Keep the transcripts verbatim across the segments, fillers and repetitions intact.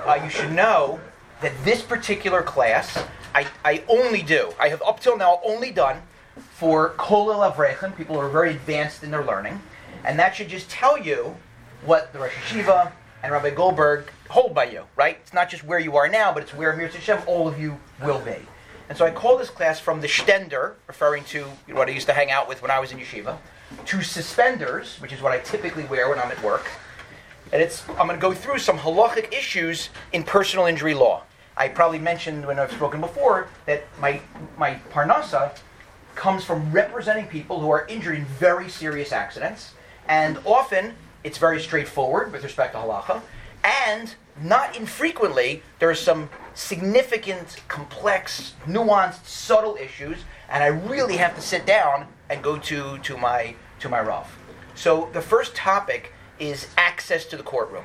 uh, you should know that this particular class, I, I only do, I have up till now only done for Kolel Avrechem, people who are very advanced in their learning, and that should just tell you what the Rosh Yeshiva and Rabbi Goldberg hold by you, right? It's not just where you are now, but it's where Mir Hashem all of you will be. And so I call this class from the Stender, referring to what I used to hang out with when I was in yeshiva, to suspenders, which is what I typically wear when I'm at work. And it's I'm going to go through some halachic issues in personal injury law. I probably mentioned when I've spoken before that my my parnasa comes from representing people who are injured in very serious accidents, and often it's very straightforward with respect to halacha, and not infrequently there are some significant, complex, nuanced, subtle issues, and I really have to sit down and go to, to my to my Rav. So the first topic is access to the courtroom.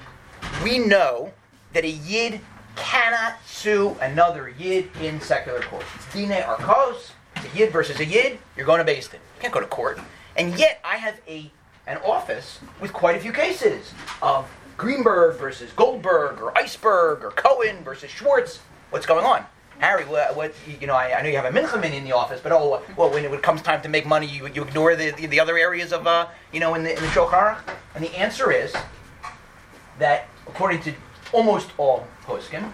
We know that a yid cannot sue another yid in secular court. It's dinei arkos. It's a yid versus a yid. You're going to Beis Din. You can't go to court. And yet I have a an office with quite a few cases of Greenberg versus Goldberg, or Iceberg, or Cohen versus Schwartz. What's going on? Harry, what, what you know, I, I know you have a minchamin in the office, but oh, well, when it comes time to make money, you you ignore the the, the other areas of, uh, you know, in the in the Shulchan Aruch? And the answer is that, according to almost all poskim,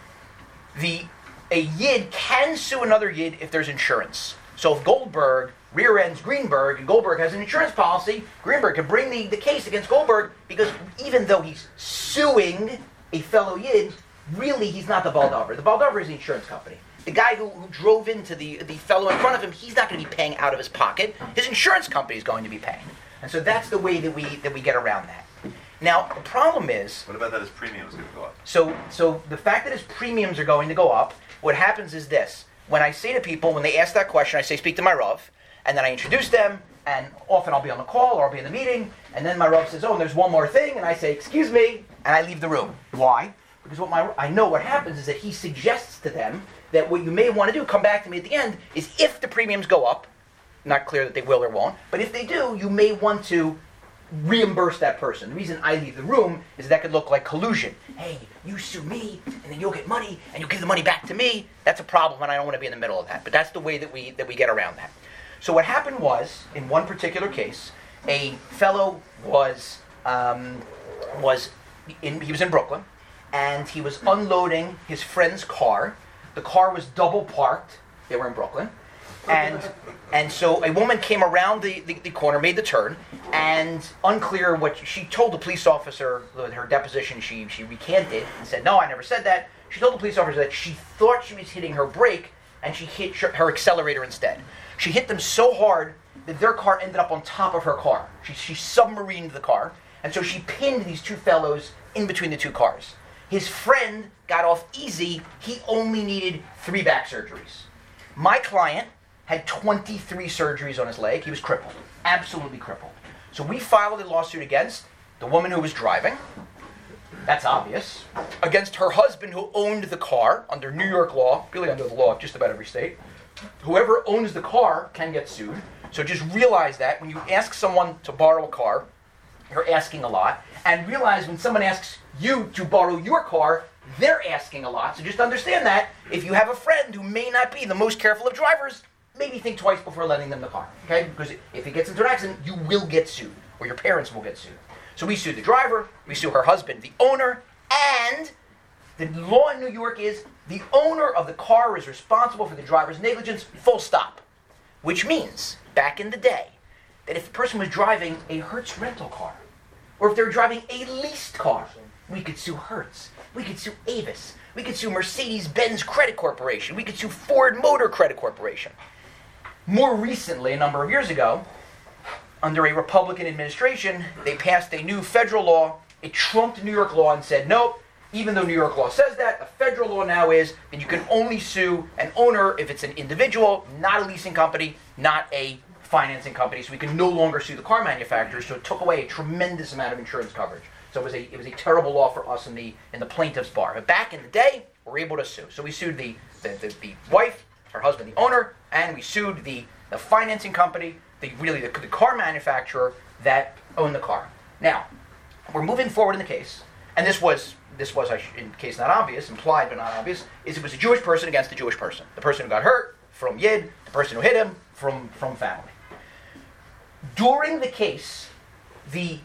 the a yid can sue another yid if there's insurance. So if Goldberg rear ends Greenberg, and Goldberg has an insurance policy, Greenberg can bring the, the case against Goldberg, because even though he's suing a fellow yid, really he's not the baldavar. The baldavar is the insurance company. The guy who, who drove into the, the fellow in front of him, he's not going to be paying out of his pocket. His insurance company is going to be paying. And so that's the way that we that we get around that. Now, the problem is... What about that his premium is going to go up? So, so the fact that his premiums are going to go up, what happens is this. When I say to people, when they ask that question, I say, speak to my Rav, and then I introduce them, and often I'll be on the call or I'll be in the meeting, and then my Rav says, oh, and there's one more thing, and I say, excuse me, and I leave the room. Why? Because what my I know what happens is that he suggests to them that what you may want to do, come back to me at the end, is if the premiums go up, not clear that they will or won't, but if they do, you may want to reimburse that person. The reason I leave the room is that could look like collusion. Hey, you sue me, and then you'll get money, and you'll give the money back to me. That's a problem, and I don't want to be in the middle of that. But that's the way that we that we get around that. So what happened was, in one particular case, a fellow was um, was in he was in Brooklyn, and he was unloading his friend's car. The car was double parked. They were in Brooklyn. And and so a woman came around the, the, the corner, made the turn, and unclear what she told the police officer, in her deposition, she, she recanted and said, no, I never said that. She told the police officer that she thought she was hitting her brake, and she hit her accelerator instead. She hit them so hard that their car ended up on top of her car. She, she submarined the car, and so she pinned these two fellows in between the two cars. His friend got off easy. He only needed three back surgeries. My client had twenty-three surgeries on his leg. He was crippled, absolutely crippled. So we filed a lawsuit against the woman who was driving. That's obvious. Against her husband who owned the car under New York law, really under the law of just about every state. Whoever owns the car can get sued. So just realize that when you ask someone to borrow a car, you're asking a lot. And realize when someone asks you to borrow your car, they're asking a lot. So just understand that if you have a friend who may not be the most careful of drivers, maybe think twice before lending them the car, okay? Because if he gets into an accident, you will get sued, or your parents will get sued. So we sued the driver, we sue her husband, the owner, and the law in New York is the owner of the car is responsible for the driver's negligence, full stop. Which means, back in the day, that if a person was driving a Hertz rental car, or if they were driving a leased car, we could sue Hertz, we could sue Avis, we could sue Mercedes-Benz Credit Corporation, we could sue Ford Motor Credit Corporation. More recently, a number of years ago, under a Republican administration, they passed a new federal law. It trumped New York law and said, nope, even though New York law says that, the federal law now is that you can only sue an owner if it's an individual, not a leasing company, not a financing company. So we can no longer sue the car manufacturers. So it took away a tremendous amount of insurance coverage. So it was a it was a terrible law for us in the in the plaintiff's bar. But back in the day, we were able to sue. So we sued the the, the, the wife, her husband, the owner, and we sued the, the financing company, the really the, the car manufacturer that owned the car. Now, we're moving forward in the case, and this was this was, I sh- in case not obvious, implied but not obvious, is it was a Jewish person against a Jewish person. The person who got hurt, from Yid, the person who hit him, from, from family. During the case, the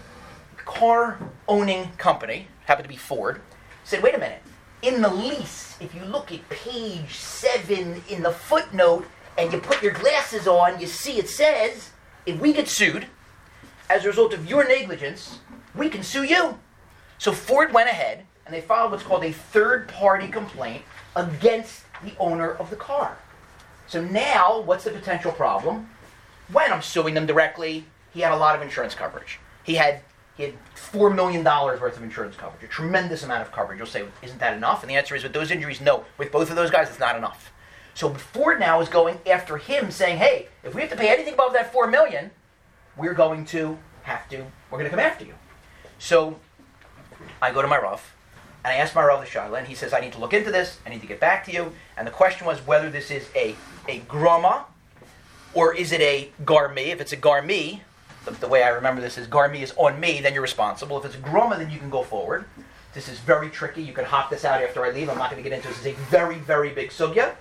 car-owning company, happened to be Ford, said, wait a minute, in the lease, if you look at page seven in the footnote, and you put your glasses on, you see it says, if we get sued, as a result of your negligence, we can sue you. So Ford went ahead, and they filed what's called a third-party complaint against the owner of the car. So now, what's the potential problem? When I'm suing them directly, he had a lot of insurance coverage. He had he had four million dollars worth of insurance coverage, a tremendous amount of coverage. You'll say, isn't that enough? And the answer is, with those injuries, no. With both of those guys, it's not enough. So Ford now is going after him, saying, hey, if we have to pay anything above that four million dollars, we're going to have to, we're going to come after you. So I go to my Rav, and I ask my Rav the Shaila, and he says, I need to look into this, I need to get back to you. And the question was whether this is a, a grama, or is it a garmi? If it's a garmi, the, the way I remember this is garmi is on me, then you're responsible. If it's a grama, then you can go forward. This is very tricky. You can hop this out after I leave. I'm not going to get into this. This is a very, very big sugya.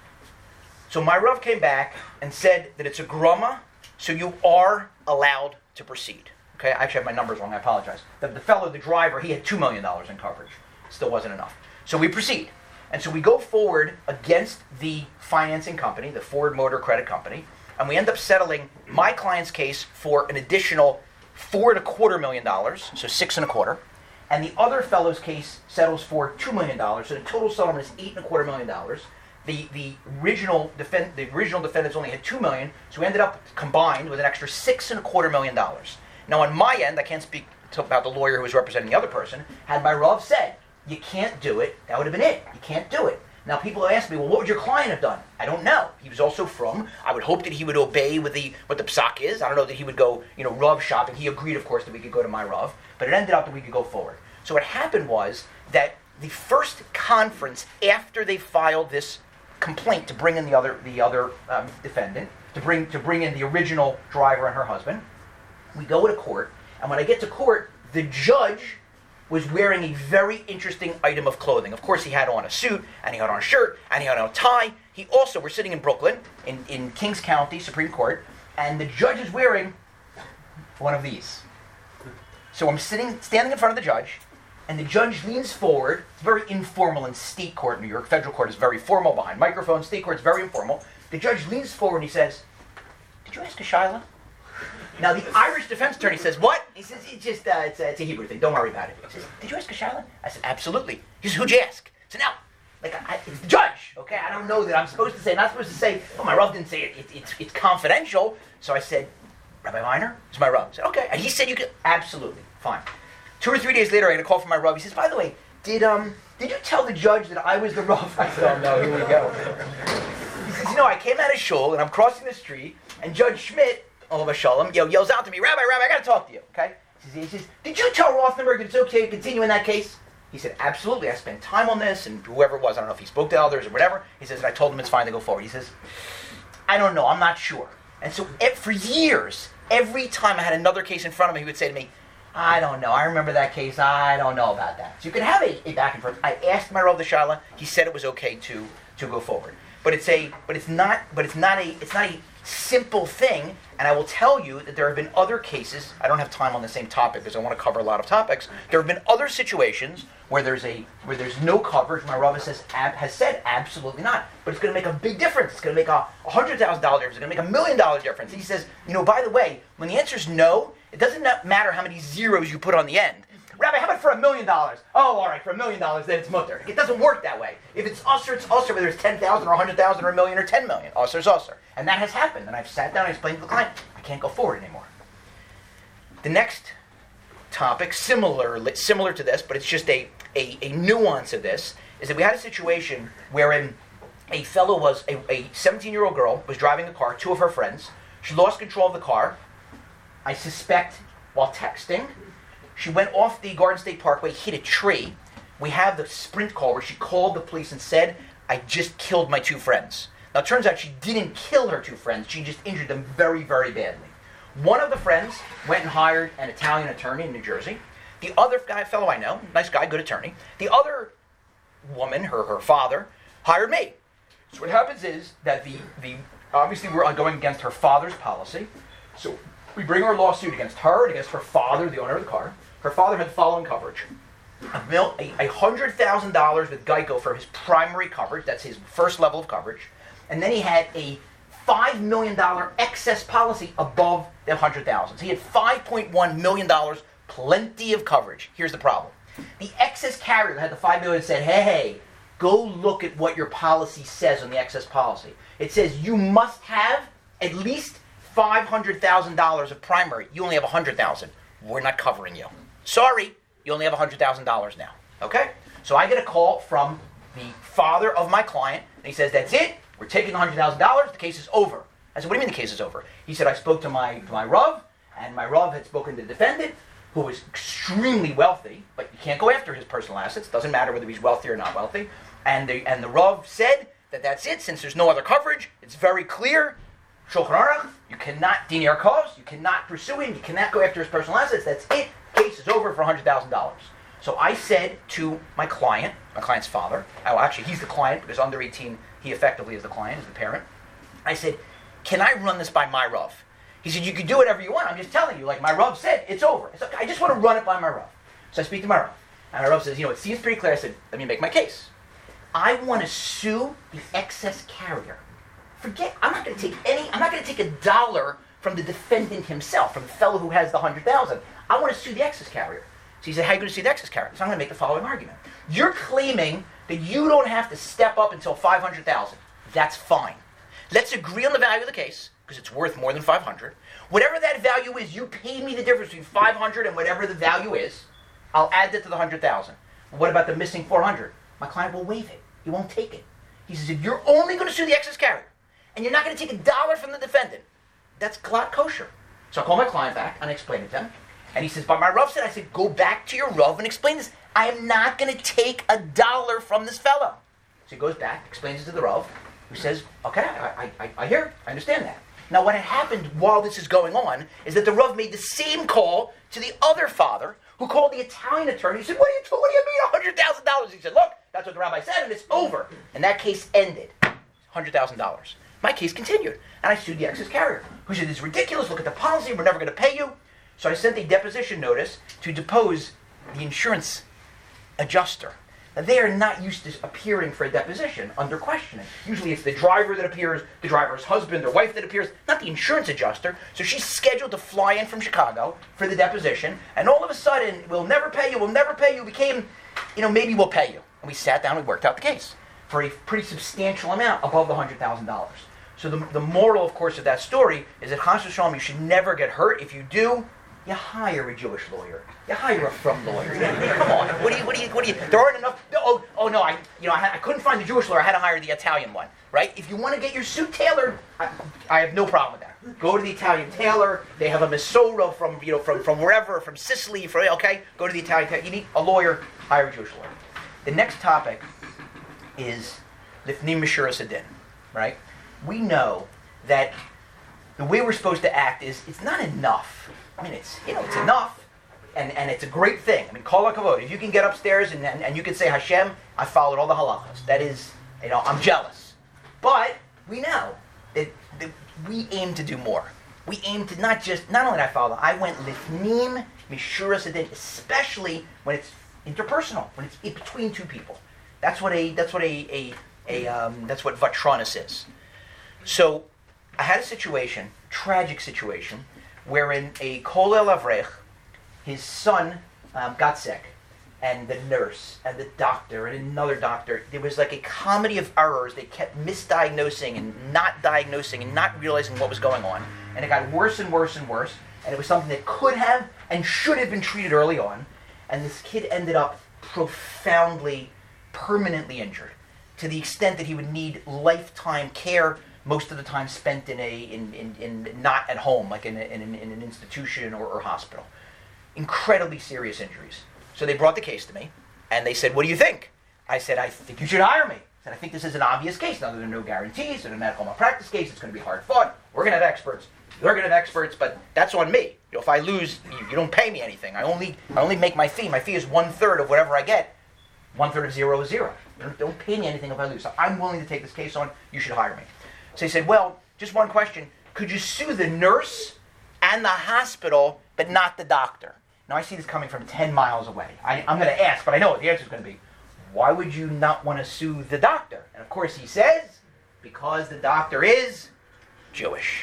So my Rav came back and said that it's a grama, so you are allowed to proceed. Okay, I actually have my numbers wrong. I apologize. The, the fellow, the driver, he had two million dollars in coverage. Still wasn't enough. So we proceed. And so we go forward against the financing company, the Ford Motor Credit Company, and we end up settling my client's case for an additional four and a quarter million dollars, so six and a quarter. And the other fellow's case settles for two million dollars, so the total settlement is eight and a quarter million dollars. The the original defend the original defendants only had two million, so we ended up combined with an extra six and a quarter million dollars. Now on my end, I can't speak to, about the lawyer who was representing the other person. Had my Rav said, you can't do it, that would have been it. You can't do it. Now people ask me, well, what would your client have done? I don't know. He was also from. I would hope that he would obey with the what the psak is. I don't know that he would go, you know, Rav shopping. He agreed, of course, that we could go to my Rav, but it ended up that we could go forward. So what happened was that the first conference after they filed this complaint to bring in the other the other um, defendant, to bring to bring in the original driver and her husband, we go to court, and when I get to court, the judge was wearing a very interesting item of clothing. Of course, he had on a suit, and he had on a shirt, and he had on a tie. He also, we're sitting in Brooklyn, in, in Kings County, Supreme Court, and the judge is wearing one of these. So I'm sitting, standing in front of the judge, and the judge leans forward. It's very informal in state court in New York. Federal court is very formal behind microphones. State court is very informal. The judge leans forward and he says, did you ask a Shaila? Now the Irish defense attorney says, what? He says, it's just, uh, it's, a, it's a Hebrew thing. Don't worry about it. He says, did you ask a Shaila? I said, absolutely. He says, who'd you ask? So now, like, I, it's the judge, okay? I don't know that I'm supposed to say, not supposed to say, oh, my Rav didn't say it. it it's, it's confidential. So I said, Rabbi Weiner? It's my Rav. I said, okay. And he said you could, absolutely, fine. Two or three days later, I get a call from my Rav. He says, by the way, did um did you tell the judge that I was the Rav? I said, oh no, here we go. He says, you know, I came out of shul and I'm crossing the street, and Judge Schmidt, all of a shalom, yo, yells out to me, Rabbi, Rabbi, I got to talk to you, okay? He says, he says, did you tell Rothenberg that it's okay to continue in that case? He said, absolutely, I spent time on this, and whoever it was, I don't know if he spoke to others or whatever, he says, and I told him it's fine to go forward. He says, I don't know, I'm not sure. And so for years, every time I had another case in front of me, he would say to me, I don't know, I remember that case, I don't know about that. So you can have a, a back and forth. I asked my Rav the Shaila, he said it was okay to to go forward. But it's a but it's not but it's not a it's not a simple thing, and I will tell you that there have been other cases. I don't have time on the same topic because I want to cover a lot of topics. There have been other situations where there's a where there's no coverage. My Rav says ab, has said absolutely not, but it's going to make a big difference. It's going to make a hundred thousand dollar difference. It's going to make a million dollar difference. He says, you know, by the way, when the answer is no, it doesn't matter how many zeros you put on the end. Rabbi, how about for a million dollars? Oh, all right, for a million dollars, then it's mutter. It doesn't work that way. If it's usher, it's usher, whether it's ten thousand or a hundred thousand or a million or ten million. Usher is usher. And that has happened. And I've sat down and explained to the client, I can't go forward anymore. The next topic, similar similar to this, but it's just a, a, a nuance of this, is that we had a situation wherein a fellow was, a, a seventeen-year-old girl was driving a car, two of her friends. She lost control of the car, I suspect, while texting. She went off the Garden State Parkway, hit a tree. We have the Sprint call where she called the police and said, I just killed my two friends. Now, it turns out she didn't kill her two friends. She just injured them very, very badly. One of the friends went and hired an Italian attorney in New Jersey. The other guy, fellow I know, nice guy, good attorney. The other woman, her her father, hired me. So what happens is that the the obviously we're going against her father's policy. So we bring our lawsuit against her and against her father, the owner of the car. Her father had the following coverage: a mil, a, a hundred thousand dollars with Geico for his primary coverage. That's his first level of coverage, and then he had a five million dollar excess policy above the hundred thousand. So he had five point one million dollars, plenty of coverage. Here's the problem: the excess carrier that had the five million said, "Hey, hey, go look at what your policy says on the excess policy. It says you must have at least five hundred thousand dollars of primary. You only have one hundred thousand dollars. We're not covering you. Sorry, you only have one hundred thousand dollars now." Okay? So I get a call from the father of my client, and he says, "That's it. We're taking one hundred thousand dollars. The case is over." I said, "What do you mean the case is over?" He said, "I spoke to my, to my Rav, and my Rav had spoken to the defendant, who was extremely wealthy, but you can't go after his personal assets. Doesn't matter whether he's wealthy or not wealthy. And the, and the Rav said that that's it. Since there's no other coverage, it's very clear. Shulchan Aruch, you cannot, Dini Arkos, you cannot pursue him. You cannot go after his personal assets. That's it. Case is over for one hundred thousand dollars. So I said to my client, my client's father, oh, actually he's the client because under eighteen, he effectively is the client, is the parent. I said, "Can I run this by my Rav?" He said, "You can do whatever you want. I'm just telling you, like my Rav said, it's over." I said, "I just want to run it by my Rav." So I speak to my Rav. And my Rav says, "You know, it seems pretty clear." I said, "Let me make my case. I want to sue the excess carrier. Forget, I'm not going to take any, I'm not going to take a dollar from the defendant himself, from the fellow who has the one hundred thousand dollars. I want to sue the excess carrier." So he said, "How are you going to sue the excess carrier?" So I'm going to make the following argument. You're claiming that you don't have to step up until five hundred thousand dollars. That's fine. Let's agree on the value of the case, because it's worth more than five hundred dollars. Whatever that value is, you pay me the difference between five hundred dollars and whatever the value is. I'll add that to the one hundred thousand dollars. What about the missing four hundred dollars? My client will waive it. He won't take it. He says, if you're only going to sue the excess carrier, and you're not going to take a dollar from the defendant, that's glatt kosher. So I call my client back, and I explain it to him. And he says, "But my Rav said," I said, "go back to your Rav and explain this. I am not going to take a dollar from this fellow." So he goes back, explains it to the Rav, who says, "Okay, I, I, I hear, I understand that." Now what had happened while this is going on is that the Rav made the same call to the other father, who called the Italian attorney. He said, what do you, what do you mean one hundred thousand dollars? He said, "Look, that's what the rabbi said, and it's over." And that case ended. one hundred thousand dollars. My case continued, and I sued the excess carrier, who said, "This is ridiculous. Look at the policy. We're never going to pay you." So I sent a deposition notice to depose the insurance adjuster. Now, they are not used to appearing for a deposition under questioning. Usually it's the driver that appears, the driver's husband or wife that appears, not the insurance adjuster. So she's scheduled to fly in from Chicago for the deposition, and all of a sudden, "We'll never pay you, we'll never pay you," became, you know, "maybe we'll pay you." And we sat down and we worked out the case for a pretty substantial amount above the one hundred thousand dollars. So the, the moral, of course, of that story is that Chas v'shalom, you should never get hurt. If you do, you hire a Jewish lawyer. You hire a from lawyer. You, you, come on. What do you? What do you? What do you? There aren't enough. Oh, oh no. I, you know, I, had, I couldn't find the Jewish lawyer. I had to hire the Italian one. Right? If you want to get your suit tailored, I, I have no problem with that. Go to the Italian tailor. They have a Misoro from you know from, from wherever, from Sicily. From okay, go to the Italian tailor. You need a lawyer. Hire a Jewish lawyer. The next topic is Lifnim Mishuras Hadin. Right? We know that the way we're supposed to act is it's not enough. I mean, it's you know, it's enough, and, and it's a great thing. I mean, kol hakavod. If you can get upstairs and, and and you can say, "Hashem, I followed all the halachas." That is, you know, I'm jealous. But we know that, that we aim to do more. We aim to not just not only did I follow, I went lifnim mishuras hadin, especially when it's interpersonal, when it's in between two people. That's what a that's what a a, a um, that's what vatronis is. So I had a situation, tragic situation, wherein a kolel avrech, his son um, got sick, and the nurse and the doctor and another doctor, there was like a comedy of errors. They kept misdiagnosing and not diagnosing and not realizing what was going on, and it got worse and worse and worse, and it was something that could have and should have been treated early on, and this kid ended up profoundly, permanently injured, to the extent that he would need lifetime care, most of the time spent in a in, in, in not at home, like in, a, in, an, in an institution or, or hospital. Incredibly serious injuries. So they brought the case to me, and they said, "What do you think?" I said, "I think you should hire me." I said, "I think this is an obvious case. Now, there are no guarantees. In a medical malpractice case, it's going to be hard fought. We're going to have experts. You're going to have experts, but that's on me. You know, if I lose, you, you don't pay me anything. I only I only make my fee. My fee is one third of whatever I get. One third of zero is zero. You don't, don't pay me anything if I lose. So I'm willing to take this case on. You should hire me. So he said, well, just one question. Could you sue the nurse and the hospital, but not the doctor? Now, I see this coming from ten miles away. I, I'm going to ask, but I know what the answer is going to be. Why would you not want to sue the doctor? And of course he says, because the doctor is Jewish.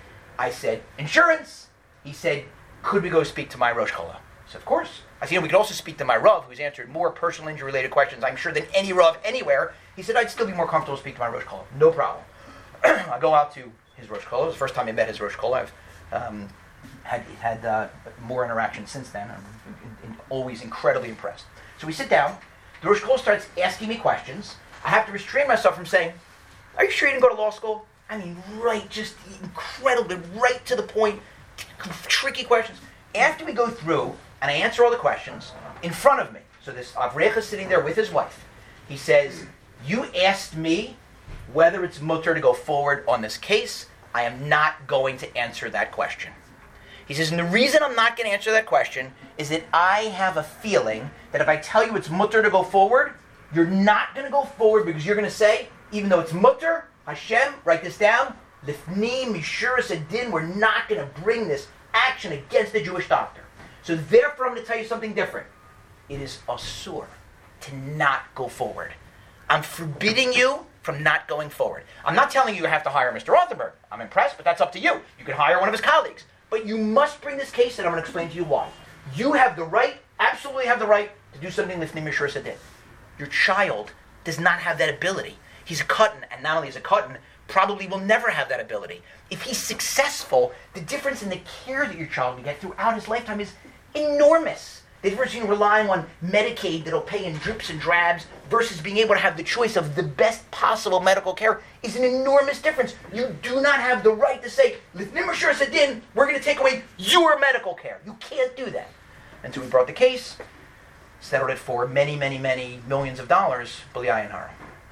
I said, insurance. He said, could we go speak to my Rosh Cholah? I said, of course. I said, you know, we could also speak to my Rav, who's answered more personal injury-related questions, I'm sure, than any Rav anywhere. He said, I'd still be more comfortable to speak to my Rosh Cholah. No problem. I go out to his Rosh Cholah. It was the first time I met his Rosh Cholah. I've um, had, had uh, more interaction since then. I'm in, in, always incredibly impressed. So we sit down. The Rosh Cholah starts asking me questions. I have to restrain myself from saying, are you sure you didn't go to law school? I mean, right, just incredibly, right to the point, tricky questions. After we go through, and I answer all the questions, in front of me, so this Avrecha is sitting there with his wife, he says, you asked me whether it's mutter to go forward on this case. I am not going to answer that question. He says, and the reason I'm not going to answer that question is that I have a feeling that if I tell you it's mutter to go forward, you're not going to go forward because you're going to say, even though it's mutter, Hashem, write this down, Lifni Mishuras Adin, we're not going to bring this action against the Jewish doctor. So therefore I'm going to tell you something different. It is asur to not go forward. I'm forbidding you from not going forward. I'm not telling you you have to hire Mister Rothenberg. I'm impressed, but that's up to you. You can hire one of his colleagues. But you must bring this case, and I'm going to explain to you why. You have the right, absolutely have the right, to do something Lifnei Mishuras Adin. Your child does not have that ability. He's a katan, and not only is a katan, probably will never have that ability. If he's successful, the difference in the care that your child will get throughout his lifetime is enormous. The difference between relying on Medicaid that'll pay in drips and drabs versus being able to have the choice of the best possible medical care is an enormous difference. You do not have the right to say, Lifnei Mishuras Adin, we're going to take away your medical care. You can't do that. And so we brought the case, settled it for many, many, many millions of dollars, B'li Ayin Hara.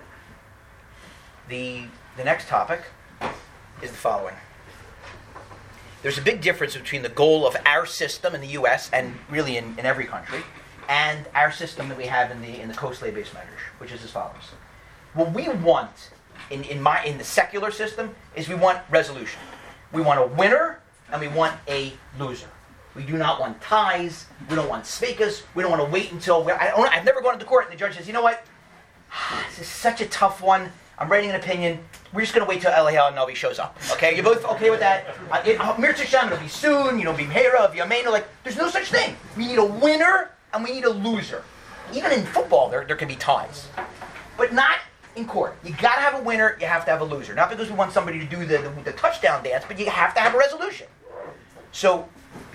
The, the next topic is the following. There's a big difference between the goal of our system in the U S and really in, in every country and our system that we have in the in the Kosley based measures, which is as follows. What we want in, in my in the secular system is we want resolution. We want a winner and we want a loser. We do not want ties. We don't want svekas. We don't want to wait until we, I don't, I've never gone to the court and the judge says, you know what? This is such a tough one. I'm writing an opinion. We're just going to wait till Eliyahu Navi shows up. Okay, you both okay with that? Uh, it, uh, Mir Tzashem, it'll be soon. You know, Bimhera, V'yameinu. Like, there's no such thing. We need a winner and we need a loser. Even in football, there there can be ties, but not in court. You got to have a winner. You have to have a loser. Not because we want somebody to do the, the the touchdown dance, but you have to have a resolution. So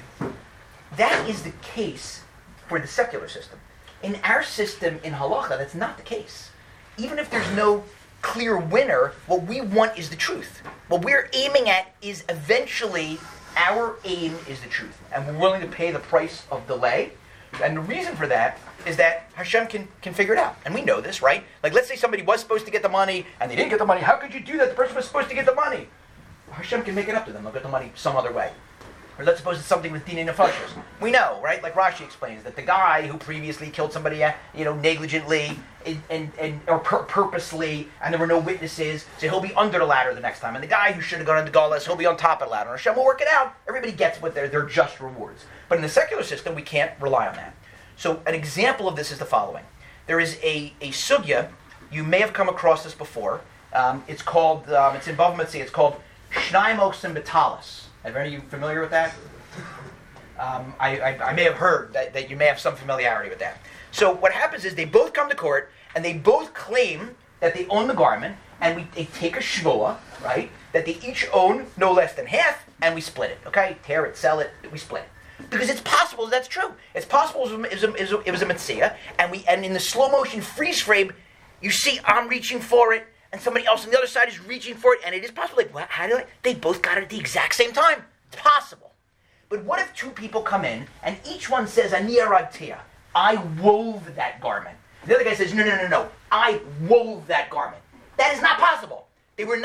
that is the case for the secular system. In our system in halacha, that's not the case. Even if there's no clear winner, what we want is the truth. What we're aiming at is eventually, our aim is the truth. And we're willing to pay the price of delay. And the reason for that is that Hashem can, can figure it out. And we know this, right? Like, let's say somebody was supposed to get the money, and they didn't get the money. How could you do that? The person was supposed to get the money. Hashem can make it up to them. They'll get the money some other way. Or let's suppose it's something with Dinei Nefashos. We know, right? Like Rashi explains, that the guy who previously killed somebody, you know, negligently and, and, and or pur- purposely, and there were no witnesses, so he'll be under the ladder the next time. And the guy who should have gone into Gaulis, he'll be on top of the ladder. And Hashem will work it out. Everybody gets what their their just rewards. But in the secular system, we can't rely on that. So an example of this is the following. There is a, a sugya, you may have come across this before. Um, it's called, um, it's in Bava Metzia, it's called Shnayim Oksim B'talis. Are any of you familiar with that? Um, I, I, I may have heard that, that you may have some familiarity with that. So what happens is they both come to court and they both claim that they own the garment, and we they take a shvuah, right? That they each own no less than half, and we split it. Okay, tear it, sell it, we split it. Because it's possible that's true. It's possible it was a, it was a, it was a mitzvah, and we and in the slow motion freeze frame, you see I'm reaching for it, and somebody else on the other side is reaching for it, and it is possible. Like, what, how do I? They both got it at the exact same time. It's possible. But what if two people come in, and each one says, Ani aragtia, I wove that garment. The other guy says, no, no, no, no, I wove that garment. That is not possible. They were not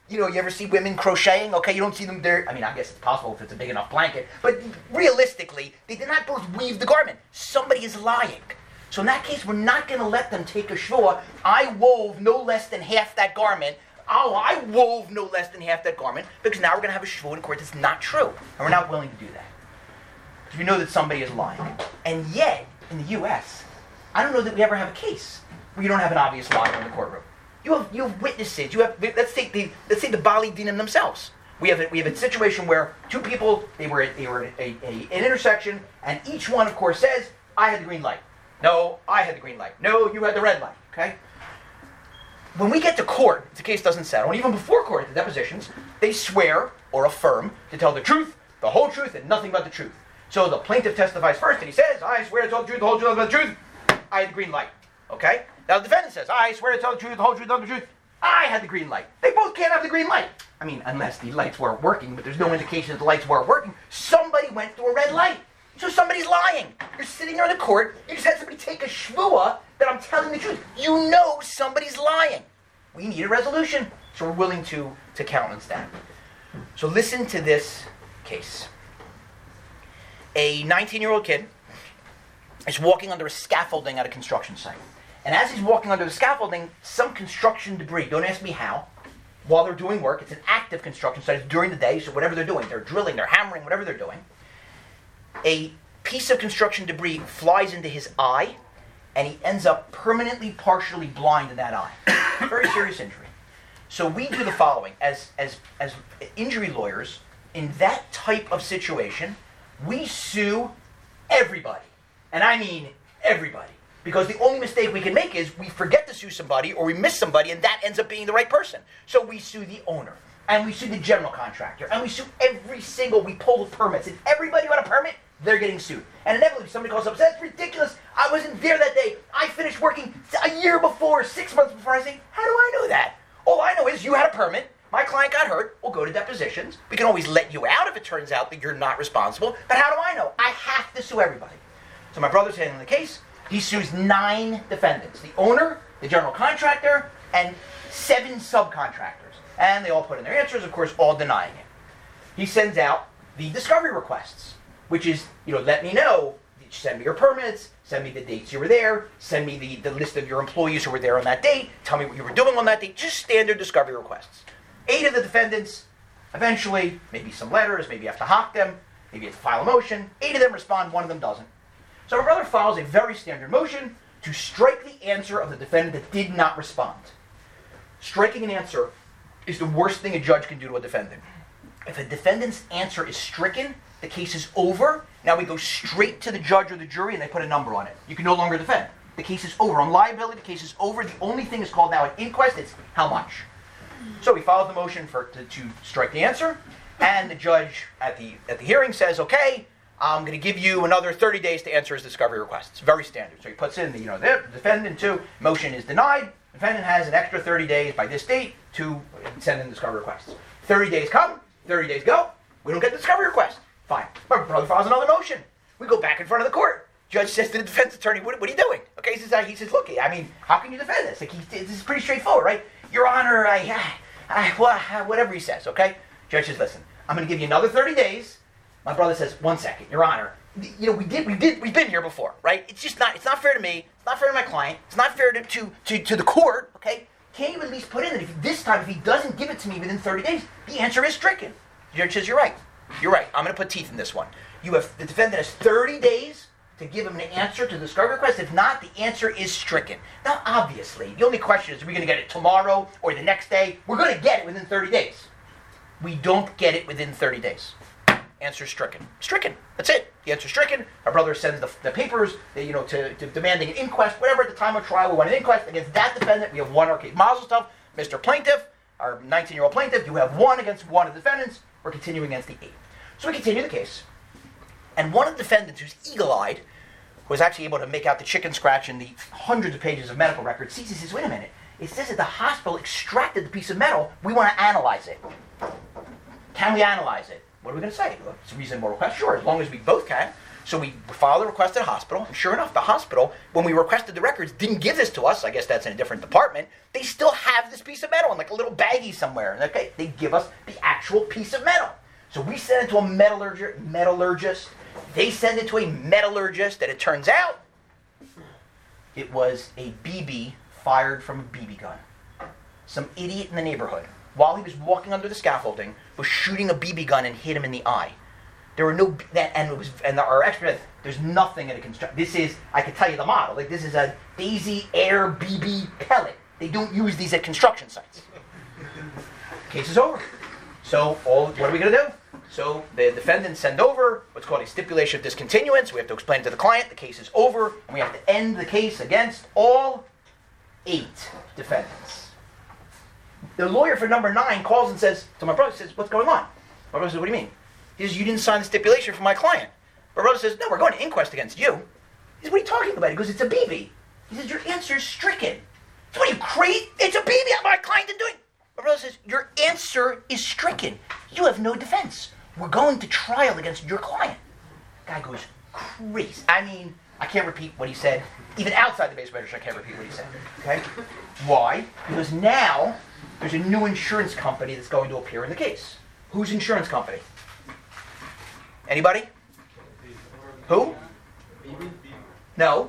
You know, you ever see women crocheting? Okay, you don't see them there. I mean, I guess it's possible if it's a big enough blanket. But realistically, they did not both weave the garment. Somebody is lying. So in that case, we're not going to let them take a shvua. I wove no less than half that garment. Oh, I wove no less than half that garment, because now we're going to have a shvua in court that's not true. And we're not willing to do that. Because we know that somebody is lying. And yet, in the U S, I don't know that we ever have a case where you don't have an obvious liar in the courtroom. You have you have witnesses. You have let's take the let's take the Bali Dinim themselves. We have a, we have a situation where two people they were they were a, a, an intersection, and each one of course says, I had the green light. No, I had the green light. No, you had the red light. Okay. When we get to court, if the case doesn't settle, and even before court at the depositions, they swear or affirm to tell the truth, the whole truth, and nothing but the truth. So the plaintiff testifies first, and he says, I swear to tell the truth, the whole truth, nothing but the truth. I had the green light. Okay? Now the defendant says, I swear to tell the truth, the whole truth, nothing but the truth. I had the green light. They both can't have the green light. I mean, unless the lights weren't working, but there's no indication that the lights weren't working. Somebody went through a red light. So somebody's lying. You're sitting there in the court, you just had somebody take a shvua that I'm telling the truth. You know somebody's lying. We need a resolution, so we're willing to, to countenance that. So listen to this case. A nineteen-year-old kid is walking under a scaffolding at a construction site. And as he's walking under the scaffolding, some construction debris, don't ask me how, while they're doing work, it's an active construction site, it's during the day, so whatever they're doing, they're drilling, they're hammering, whatever they're doing, a piece of construction debris flies into his eye, and he ends up permanently, partially blind in that eye. Very serious injury. So we do the following. As, as, as injury lawyers, in that type of situation, we sue everybody. And I mean everybody. Because the only mistake we can make is we forget to sue somebody or we miss somebody, and that ends up being the right person. So we sue the owner. And we sue the general contractor. And we sue every single, we pull the permits. And everybody who had a permit, they're getting sued. And inevitably somebody calls up and says, that's ridiculous. I wasn't there that day. I finished working a year before, six months before. I say, how do I know that? All I know is you had a permit. My client got hurt. We'll go to depositions. We can always let you out if it turns out that you're not responsible. But how do I know? I have to sue everybody. So my brother's handling the case. He sues nine defendants. The owner, the general contractor, and seven subcontractors. And they all put in their answers, of course, all denying it. He sends out the discovery requests, which is, you know, let me know, send me your permits, send me the dates you were there, send me the, the list of your employees who were there on that date, tell me what you were doing on that date, just standard discovery requests. Eight of the defendants, eventually, maybe some letters, maybe you have to hock them, maybe you have to file a motion, eight of them respond, one of them doesn't. So my brother files a very standard motion to strike the answer of the defendant that did not respond. Striking an answer is the worst thing a judge can do to a defendant. If a defendant's answer is stricken, the case is over. Now we go straight to the judge or the jury and they put a number on it. You can no longer defend. The case is over. On liability, the case is over. The only thing is called now an inquest. It's how much. So he files the motion for to, to strike the answer, and the judge at the at the hearing says, okay, I'm going to give you another thirty days to answer his discovery request. It's very standard. So he puts in the, you know, the defendant to, motion is denied. Defendant has an extra thirty days by this date to send in discovery requests. thirty days come, thirty days go. We don't get the discovery request. Fine. My brother files another motion. We go back in front of the court. Judge says to the defense attorney, what, what are you doing? Okay, he says, he says, look, I mean, how can you defend this? Like, he, this is pretty straightforward, right? Your Honor, I, I, I, whatever he says, okay? Judge says, listen, I'm going to give you another thirty days. My brother says, one second, Your Honor, you know, we did, we did, we've been here before, right? It's just not, it's not fair to me. It's not fair to my client. It's not fair to, to, to, to the court, okay? Can you at least put in that if this time, if he doesn't give it to me within thirty days, the answer is stricken? The judge says, you're right. You're right. I'm going to put teeth in this one. You have, the defendant has thirty days to give him an answer to the discovery request. If not, the answer is stricken. Now, obviously, the only question is, are we going to get it tomorrow or the next day? We're going to get it within thirty days. We don't get it within thirty days. Answer stricken. Stricken. That's it. The answer stricken. Our brother sends the, the papers, you know, to, to demanding an inquest. Whatever at the time of trial, we want an inquest against that defendant. We have won our case. Mazel tov, Mister Plaintiff, our nineteen-year-old plaintiff. You have won against one of the defendants. We're continuing against the eight. So we continue the case. And one of the defendants, who's eagle-eyed, who was actually able to make out the chicken scratch in the hundreds of pages of medical records, sees and says, wait a minute. It says that the hospital extracted the piece of metal. We want to analyze it. Can we analyze it? What are we going to say? Well, it's a reasonable request. Sure, as long as we both can. So we filed a request at a hospital, and sure enough, the hospital, when we requested the records, didn't give this to us. I guess that's in a different department. They still have this piece of metal in like a little baggie somewhere. And okay, they give us the actual piece of metal. So we send it to a metallurgist, metallurgist. They send it to a metallurgist, and it turns out it was a B B fired from a B B gun. Some idiot in the neighborhood, while he was walking under the scaffolding, was shooting a B B gun and hit him in the eye. There were no, and it was, and our expert said, there's nothing in a construct. This is, I can tell you the model. Like this is a Daisy Air B B pellet. They don't use these at construction sites. Case is over. So all, what are we going to do? So the defendants send over what's called a stipulation of discontinuance. We have to explain to the client the case is over, and we have to end the case against all eight defendants. The lawyer for number nine calls and says to my brother, says, "What's going on?" My brother says, "What do you mean?" He says, "You didn't sign the stipulation for my client." My brother says, "No, we're going to inquest against you." He says, "What are you talking about?" He goes, "It's a B B." He says, "Your answer is stricken." So what are you, crazy? It's a B B. My client didn't do it. My brother says, "Your answer is stricken. You have no defense. We're going to trial against your client." Guy goes crazy. I mean, I can't repeat what he said. Even outside the base registry, I can't repeat what he said. Okay? Why? Because now there's a new insurance company that's going to appear in the case. Whose insurance company? Anybody? Who? No.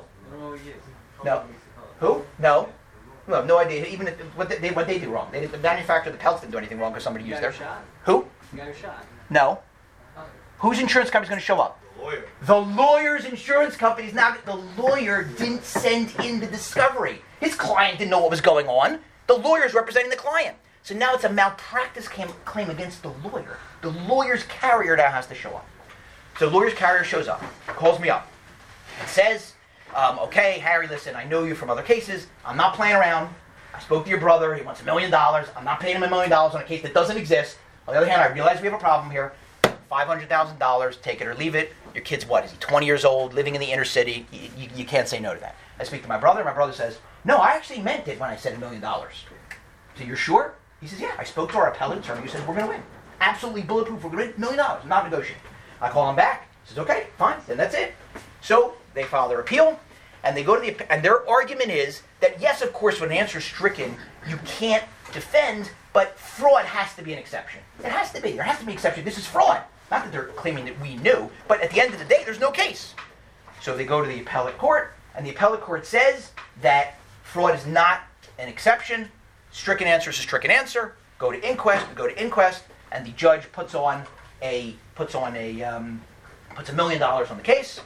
No. Who? No. No, I have no idea. Even if, what they what they do wrong. They, the manufacturer of the pellets didn't do anything wrong because somebody used their. Who? You got a shot. No. Whose insurance company is going to show up? The lawyer. The lawyer's insurance company is now. The lawyer didn't send in the discovery. His client didn't know what was going on. The lawyer's representing the client. So now it's a malpractice cam- claim against the lawyer. The lawyer's carrier now has to show up. So the lawyer's carrier shows up, calls me up, and says, um, "Okay, Harry, listen, I know you from other cases. I'm not playing around. I spoke to your brother. He wants a million dollars. I'm not paying him a million dollars on a case that doesn't exist. On the other hand, I realize we have a problem here. five hundred thousand dollars, take it or leave it. Your kid's what? Is he twenty years old, living in the inner city? You, you, you can't say no to that." I speak to my brother. My brother says, "No, I actually meant it when I said a million dollars." So you're sure? He says, "Yeah, I spoke to our appellate attorney who said we're going to win. Absolutely bulletproof. We're going to win a million dollars. Not negotiating." I call him back. He says, "Okay, fine. Then that's it." So they file their appeal, and they go to the and their argument is that yes, of course, when an answer is stricken, you can't defend, but fraud has to be an exception. It has to be. There has to be an exception. This is fraud. Not that they're claiming that we knew, but at the end of the day, there's no case. So they go to the appellate court, and the appellate court says that fraud is not an exception. Stricken answer is a stricken answer. Go to inquest. We go to inquest, and the judge puts on a puts on a um, puts a million dollars on the case,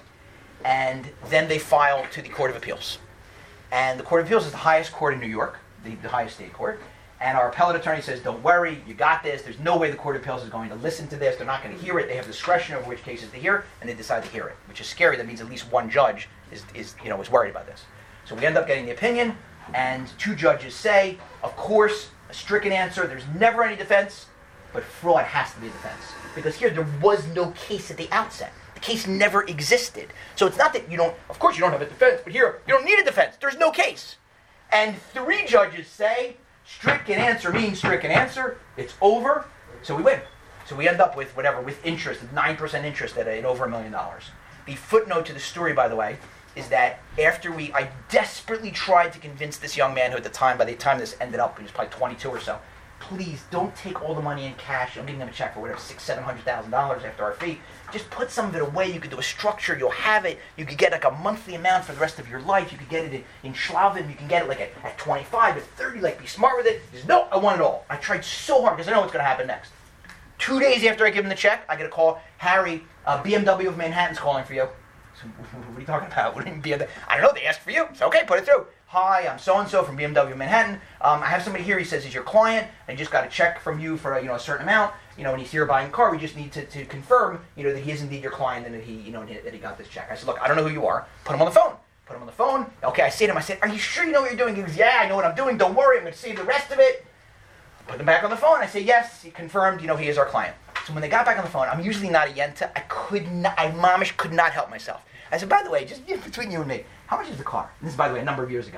and then they file to the Court of Appeals. And the Court of Appeals is the highest court in New York, the, the highest state court. And our appellate attorney says, "Don't worry, you got this. There's no way the Court of Appeals is going to listen to this. They're not going to hear it. They have discretion over which cases to hear, and they decide to hear it," which is scary. That means at least one judge is, is you know, is worried about this. So we end up getting the opinion, and two judges say, of course, a stricken answer, there's never any defense, but fraud has to be a defense. Because here, there was no case at the outset. The case never existed. So it's not that you don't, of course you don't have a defense, but here, you don't need a defense. There's no case. And three judges say, stricken answer means stricken answer. It's over. So we win. So we end up with whatever, with interest, nine percent interest at, a, at over a million dollars. The footnote to the story, by the way, is that after we, I desperately tried to convince this young man who at the time, by the time this ended up, he was probably twenty-two or so, please don't take all the money in cash. I'm giving them a check for whatever, six, seven hundred thousand dollars after our fee. Just put some of it away. You could do a structure. You'll have it. You could get like a monthly amount for the rest of your life. You could get it in, in Schlavin. You can get it like at, at twenty-five, at thirty. Like be smart with it. He says, "No, I want it all." I tried so hard because I know what's going to happen next. Two days after I give him the check, I get a call. "Harry, uh, B M W of Manhattan's calling for you." So, what are you talking about? What do you mean B M W? I don't know. They asked for you. So okay, put it through. "Hi, I'm so-and-so from B M W Manhattan. Um, I have somebody here," he says, "he's your client. I just got a check from you for you know a certain amount. You know, and he's here buying a car. We just need to, to confirm, you know, that he is indeed your client and that he, you know, that he got this check." I said, "Look, I don't know who you are. Put him on the phone." Put him on the phone. Okay, I say to him, I said, "Are you sure you know what you're doing?" He goes, "Yeah, I know what I'm doing. Don't worry. I'm going to save the rest of it." Put them back on the phone. I say, "Yes, he confirmed. You know, he is our client." So when they got back on the phone, I'm usually not a yenta. I could not, I momish could not help myself. I said, "By the way, just between you and me, how much is the car?" And this is, by the way, a number of years ago.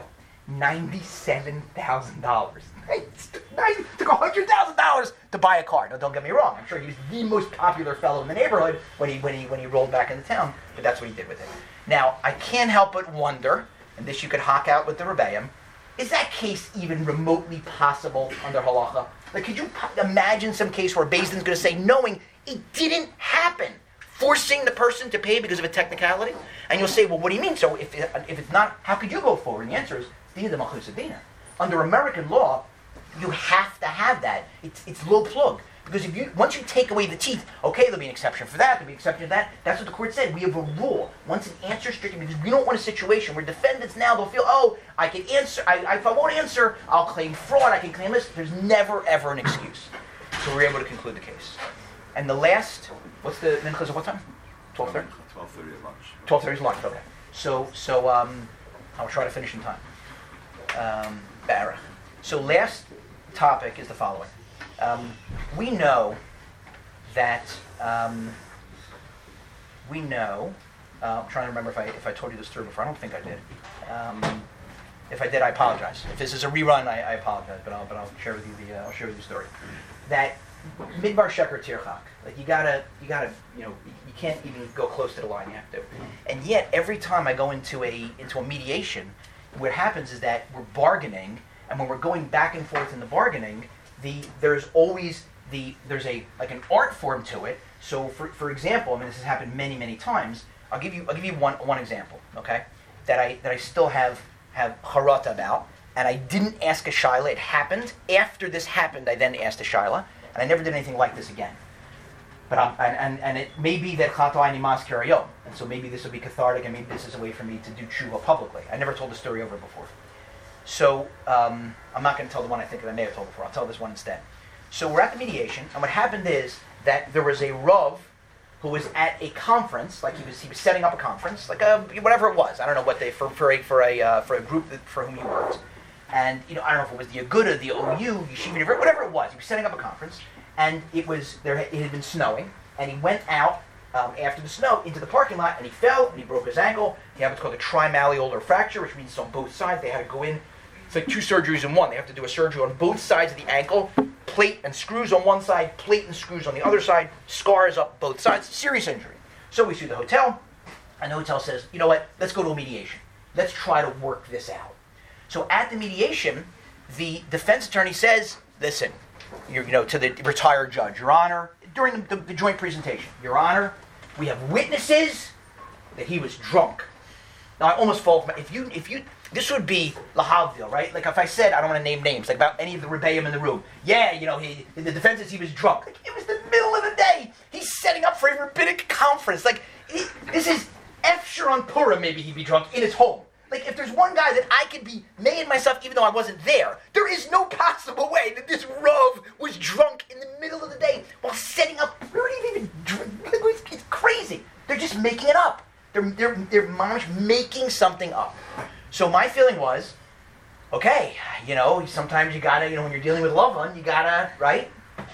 ninety-seven thousand dollars. It took one hundred thousand dollars to buy a car. Now, don't get me wrong. I'm sure he was the most popular fellow in the neighborhood when he when he when he rolled back into town. But that's what he did with it. Now, I can't help but wonder, and this you could hock out with the Rebbeim, is that case even remotely possible under halacha? Like, could you imagine some case where Beis Din's going to say, knowing it didn't happen, forcing the person to pay because of a technicality? And you'll say, well, what do you mean? So if if it's not, how could you go forward? And the answer is, Dina de Malchus Adina. Under American law, you have to have that. It's it's low plug. Because if you once you take away the teeth, okay, there'll be an exception for that, there'll be an exception for that. That's what the court said. We have a rule. Once an answer is stricken, because we don't want a situation where defendants now, they'll feel, oh, I can answer, I, I, if I won't answer, I'll claim fraud, I can claim this. There's never, ever an excuse. So we were able to conclude the case. And the last, what's the minchas of what time? twelve thirty? twelve thirty at lunch. twelve thirty is lunch, okay. So, so um, I'll try to finish in time. Um, Barach. So last topic is the following. Um, we know that um, we know. Uh, I'm trying to remember if I if I told you this story before. I don't think I did. Um, if I did, I apologize. If this is a rerun, I, I apologize. But I'll but I'll share with you the uh, I'll share with you the story. That midbar sheker tirchak. Like you gotta you gotta you know you can't even go close to the line. You have to. And yet every time I go into a into a mediation, what happens is that we're bargaining, and when we're going back and forth in the bargaining, the there's always the there's a like an art form to it. So for for example, I mean this has happened many many times. I'll give you I'll give you one one example, okay? That I that I still have have harata about, and I didn't ask a shaila. It happened after this happened. I then asked a shaila, and I never did anything like this again. But I'm, and, and and it may be that chato ani mas karayom, and so maybe this will be cathartic, and maybe this is a way for me to do tshuva publicly. I never told the story over before. So um, I'm not going to tell the one I think that I may have told before. I'll tell this one instead. So we're at the mediation, and what happened is that there was a rav who was at a conference, like he was he was setting up a conference, like a whatever it was. I don't know what they for for a for a uh, for a group that, for whom he worked, and you know I don't know if it was the Aguda, the O U, Yeshiva University, whatever it was. He was setting up a conference, and it was there. It had been snowing, and he went out um, after the snow into the parking lot, and he fell and he broke his ankle. He had what's called a trimalleolar fracture, which means it's on both sides. They had to go in. It's like two surgeries in one. They have to do a surgery on both sides of the ankle, plate and screws on one side, plate and screws on the other side, scars up both sides, serious injury. So we sue the hotel, and the hotel says, you know what, let's go to a mediation. Let's try to work this out. So at the mediation, the defense attorney says, listen, you're, you know, to the retired judge, Your Honor, during the, the, the joint presentation, Your Honor, we have witnesses that he was drunk. Now I almost fall, if you, if you, this would be lahavdil, right? Like if I said, I don't want to name names, like about any of the rebbeim in the room. Yeah, you know, he, the defense says he was drunk. Like, it was the middle of the day. He's setting up for a rabbinic conference. Like, he, this is Efshar on Purim, maybe he'd be drunk in his home. Like, if there's one guy that I could be mad myself even though I wasn't there, there is no possible way that this Rav was drunk in the middle of the day while setting up. We weren't even drunk. It's crazy. They're just making it up. They're, they're, they're mamish making something up. So my feeling was, okay, you know, sometimes you gotta, you know, when you're dealing with a loved one, you gotta, right?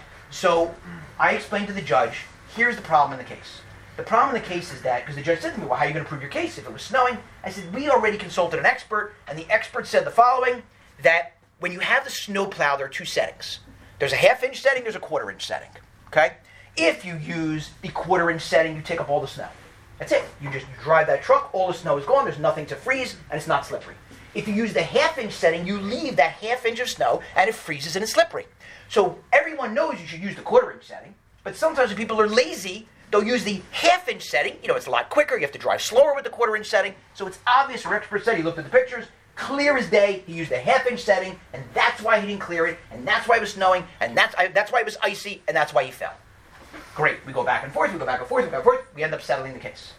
So I explained to the judge, here's the problem in the case. The problem in the case is that, because the judge said to me, well, how are you going to prove your case if it was snowing? I said, we already consulted an expert, and the expert said the following, that when you have the snowplow, there are two settings. There's a half-inch setting, there's a quarter-inch setting, okay? If you use the quarter-inch setting, you take up all the snow. That's it. You just drive that truck, all the snow is gone, there's nothing to freeze, and it's not slippery. If you use the half-inch setting, you leave that half-inch of snow, and it freezes and it's slippery. So everyone knows you should use the quarter-inch setting, but sometimes when people are lazy, they'll use the half-inch setting. You know, it's a lot quicker, you have to drive slower with the quarter-inch setting, so it's obvious, our expert said, he looked at the pictures, clear as day, he used the half-inch setting, and that's why he didn't clear it, and that's why it was snowing, and that's, that's why it was icy, and that's why he fell. Great, we go back and forth, we go back and forth, we go back and forth, we end up settling the case.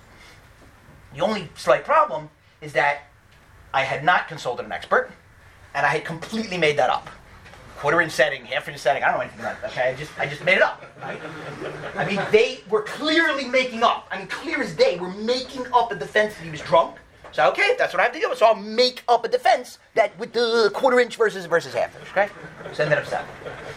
The only slight problem is that I had not consulted an expert, and I had completely made that up. Quarter-inch setting, half-inch setting, I don't know anything about that, okay? I just I just made it up, right? I mean, they were clearly making up, I mean, clear as day, we're making up a defense that he was drunk. So, okay, that's what I have to do, so I'll make up a defense that with the quarter-inch versus versus half-inch, okay? So I ended up settling.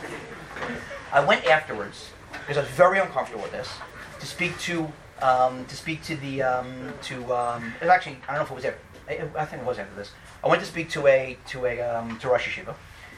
I went afterwards, because I was very uncomfortable with this, to speak to um, to speak to the um, to um, it was actually I don't know if it was after, I, I think it was after this I went to speak to a to a um, to Rosh Yeshiva,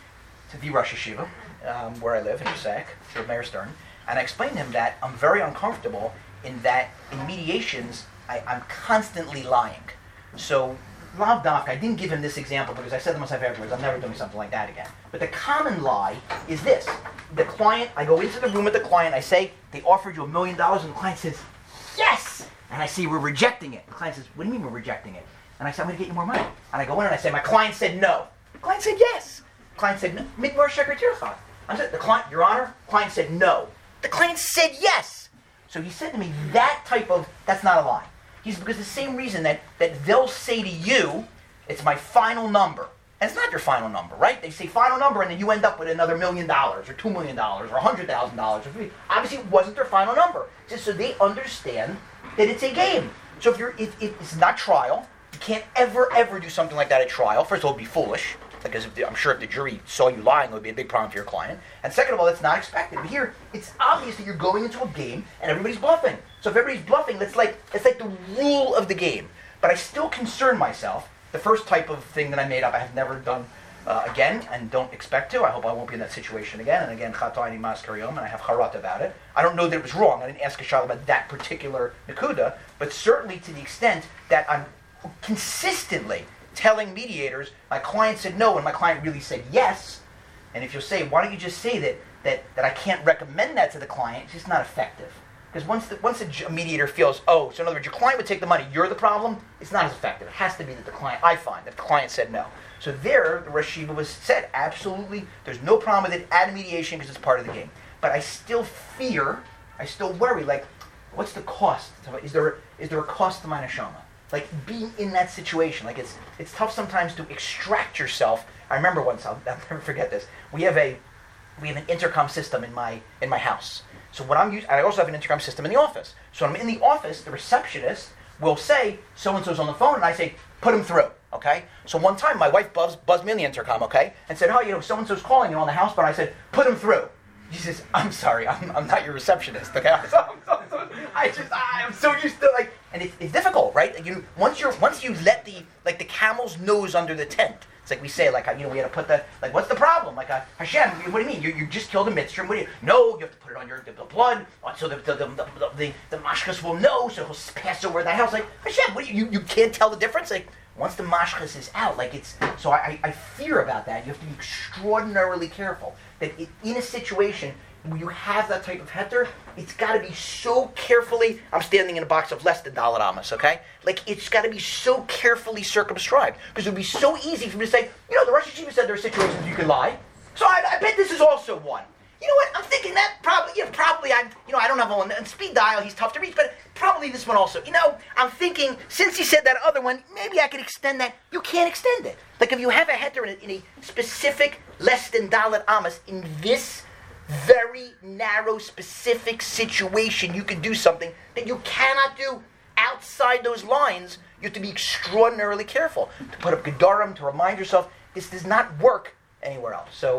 to the Rosh Yeshiva, um, where I live in Passaic, to Mayor Stern, and I explained to him that I'm very uncomfortable in that in mediations I, I'm constantly lying. So, Lav Dafka, I didn't give him this example because I said to myself afterwards, I'm never doing something like that again. But the common lie is this. The client, I go into the room with the client, I say, they offered you a million dollars, and the client says, yes! And I say, we're rejecting it. The client says, what do you mean we're rejecting it? And I say, I'm going to get you more money. And I go in and I say, my client said no. The client said yes. The client said no. Midbar Shekar I said, the client, Your Honor, client said no. The client said yes. So he said to me, that type of, that's not a lie. He's because the same reason that, that they'll say to you, it's my final number. And it's not your final number, right? They say final number and then you end up with another million dollars or two million dollars or a hundred thousand dollars. Obviously it wasn't their final number. Just so they understand that it's a game. So if you're, if, if it's not trial, you can't ever, ever do something like that at trial. First of all, it would be foolish. Because if the, I'm sure if the jury saw you lying, it would be a big problem for your client. And second of all, it's not expected. But here, it's obvious that you're going into a game and everybody's bluffing. So if everybody's bluffing, that's like it's like the rule of the game. But I still concern myself. The first type of thing that I made up, I have never done uh, again, and don't expect to. I hope I won't be in that situation again. And again, Chatayni Maskar Yom, and I have Harat about it. I don't know that it was wrong. I didn't ask a shayla about that particular Nakuda, but certainly to the extent that I'm consistently telling mediators, my client said no, and my client really said yes. And if you'll say, why don't you just say that that, that I can't recommend that to the client, it's just not effective. Because once the, once a mediator feels, oh, so in other words, your client would take the money, you're the problem, it's not as effective. It has to be that the client, I find, that the client said no. So there, the Rosh Yeshiva was said, absolutely, there's no problem with it, add a mediation because it's part of the game. But I still fear, I still worry, like, what's the cost? Is there is there a cost to my neshama? Like being in that situation, like it's it's tough sometimes to extract yourself. I remember once, I'll, I'll never forget this. We have a we have an intercom system in my in my house. So what I'm using, I also have an intercom system in the office. So when I'm in the office, the receptionist will say, so and so's on the phone, and I say, put him through. Okay. So one time, my wife buzzed, buzzed me in the intercom, okay, and said, oh, you know, so and so's calling you on the house, but I said, put him through. She says, I'm sorry, I'm, I'm not your receptionist, okay? I'm so, so, so, I just, I'm so used to, like, and it's, it's difficult, right? Like you, once you're, once you let the, like, the camel's nose under the tent, it's like we say, like, you know, we had to put the, like, what's the problem? Like, uh, Hashem, what do you mean? You, you just killed a mitzvah, what do you, no, you have to put it on your, the, the blood, so the, the, the, the, the, the mashkas will know, so he'll pass over that house. Like, Hashem, what do you, you, you can't tell the difference? Like, once the mashkas is out, like it's, so I, I fear about that. You have to be extraordinarily careful. That it, in a situation where you have that type of heter, it's got to be so carefully, I'm standing in a box of less than Dalet Amos, okay? Like, it's got to be so carefully circumscribed. Because it would be so easy for me to say, you know, the Rosh Yeshiva said there are situations you can lie. So I, I bet this is also one. You know what, I'm thinking that probably, yeah, probably I'm, you know, I don't have one on speed dial, he's tough to reach, but probably this one also. You know, I'm thinking, since he said that other one, maybe I could extend that. You can't extend it. Like if you have a heter in a, in a specific less than Dalet Amos, in this very narrow, specific situation, you can do something that you cannot do outside those lines. You have to be extraordinarily careful. To put up Gedarim, to remind yourself, this does not work anywhere else. So,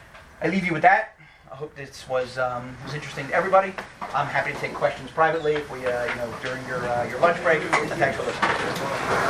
I leave you with that. I hope this was um, was interesting to everybody. I'm happy to take questions privately if we, uh, you know, during your uh, your lunch break. And thanks for listening.